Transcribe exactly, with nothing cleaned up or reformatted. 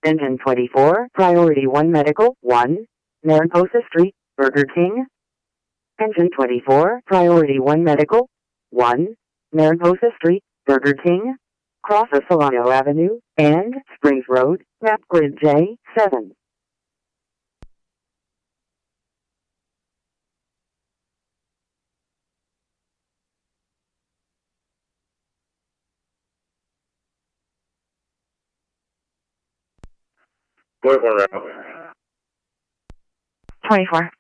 Engine twenty-four, Priority one Medical, one, Mariposa Street, Burger King. Engine twenty-four, Priority one Medical, one, Mariposa Street, Burger King. Cross of Solano Avenue, and Springs Road, map grid J seven. twenty-four route. twenty-four.